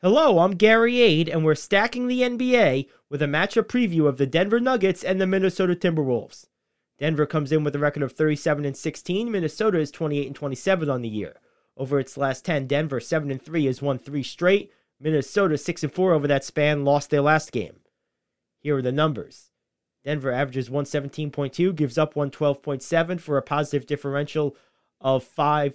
Hello, I'm Gary Ade, and we're stacking the NBA with a matchup preview of the Denver Nuggets and the Minnesota Timberwolves. Denver comes in with a record of 37-16. Minnesota is 28-27 on the year. Over its last 10, Denver 7-3 has won 3 straight. Minnesota 6-4 over that span, lost their last game. Here are the numbers. Denver averages 117.2, gives up 112.7 for a positive differential of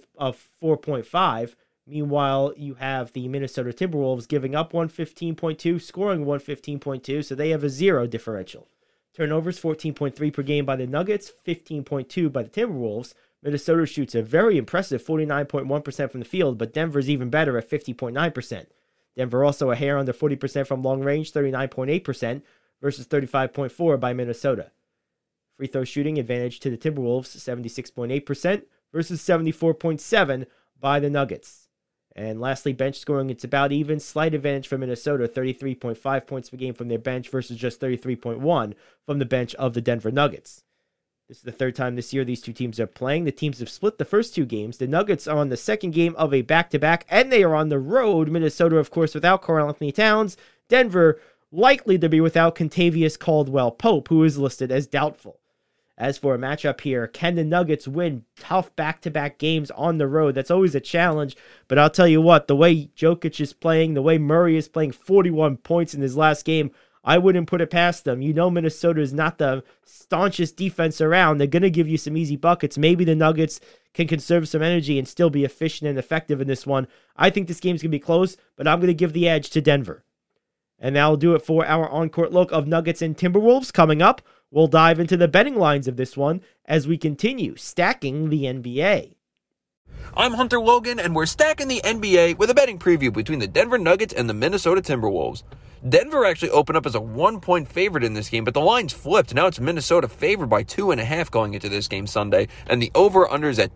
4.5. Meanwhile, you have the Minnesota Timberwolves giving up 115.2, scoring 115.2, so they have a 0 differential. Turnovers 14.3 per game by the Nuggets, 15.2 by the Timberwolves. Minnesota shoots a very impressive 49.1% from the field, but Denver's even better at 50.9%. Denver also a hair under 40% from long range, 39.8% versus 35.4% by Minnesota. Free throw shooting advantage to the Timberwolves, 76.8% versus 74.7% by the Nuggets. And lastly, bench scoring, it's about even. Slight advantage for Minnesota, 33.5 points per game from their bench versus just 33.1 from the bench of the Denver Nuggets. This is the third time this year these two teams are playing. The teams have split the first 2 games. The Nuggets are on the second game of a back-to-back, and they are on the road. Minnesota, of course, without Karl-Anthony Towns. Denver likely to be without Kentavious Caldwell-Pope, who is listed as doubtful. As for a matchup here, can the Nuggets win tough back-to-back games on the road? That's always a challenge, but I'll tell you what, the way Jokic is playing, the way Murray is playing 41 points in his last game, I wouldn't put it past them. You know Minnesota is not the staunchest defense around. They're going to give you some easy buckets. Maybe the Nuggets can conserve some energy and still be efficient and effective in this one. I think this game's going to be close, but I'm going to give the edge to Denver. And that'll do it for our on-court look of Nuggets and Timberwolves. Coming up, we'll dive into the betting lines of this one as we continue stacking the NBA. I'm Hunter Logan, and we're stacking the NBA with a betting preview between the Denver Nuggets and the Minnesota Timberwolves. Denver actually opened up as a 1-point favorite in this game, but the line's flipped. Now it's Minnesota favored by 2.5 going into this game Sunday, and the over-under is at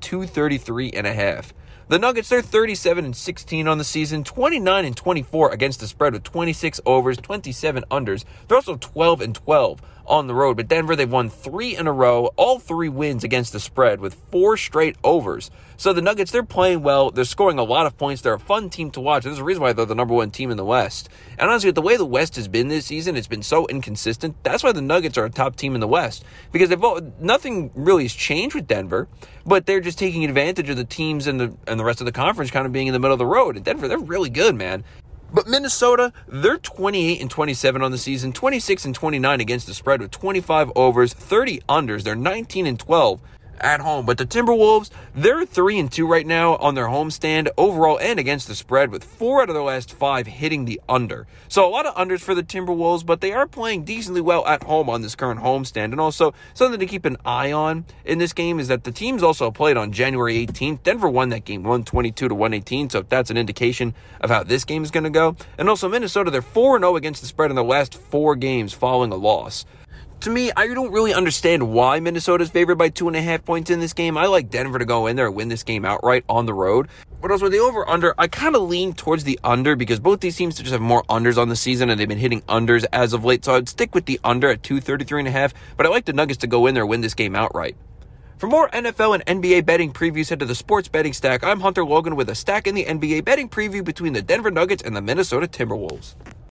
233.5. The Nuggets, they're 37-16 on the season, 29-24 against the spread with 26 overs, 27 unders. They're also 12-12 on the road. But Denver, they've won 3 in a row, all 3 wins against the spread with 4 straight overs. So the Nuggets, they're playing well. They're scoring a lot of points. They're a fun team to watch. There's a reason why they're the number 1 team in the West. And honestly, the way the West has been this season, it's been so inconsistent. That's why the Nuggets are a top team in the West. Because nothing really has changed with Denver, but they're just taking advantage of the teams and the rest of the conference kind of being in the middle of the road. And Denver, they're really good, man. But Minnesota, they're 28-27 on the season, 26-29 against the spread with 25 overs, 30 unders. They're 19-12 at home. But the Timberwolves, they're 3-2 right now on their homestand overall and against the spread with 4 out of their last 5 hitting the under. So a lot of unders for the Timberwolves, but they are playing decently well at home on this current homestand. And also something to keep an eye on in this game is that the teams also played on January 18th. Denver won that game 122-118, so that's an indication of how this game is going to go. And also Minnesota, they're 4-0 against the spread in their last 4 games following a loss. To me, I don't really understand why Minnesota's favored by 2.5 points in this game. I like Denver to go in there and win this game outright on the road. But also with the over-under, I kind of lean towards the under because both these teams just have more unders on the season and they've been hitting unders as of late. So I'd stick with the under at 233.5. But I like the Nuggets to go in there and win this game outright. For more NFL and NBA betting previews, head to the Sports Betting Stack. I'm Hunter Logan with a stack in the NBA betting preview between the Denver Nuggets and the Minnesota Timberwolves.